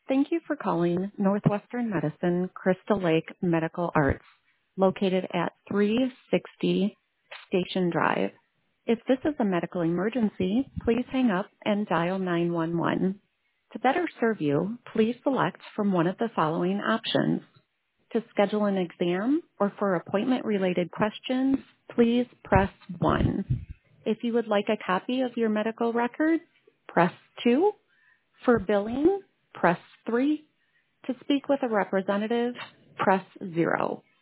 Thank you for calling Northwestern Medicine Crystal Lake Medical Arts, located at 360 Station Drive. If this is a medical emergency, please hang up and dial 911. To better serve you, please select from one of the following options. To schedule an exam or for appointment-related questions, please press 1. If you would like a copy of your medical records, press 2. For billing, press 3. To speak with a representative, press 0.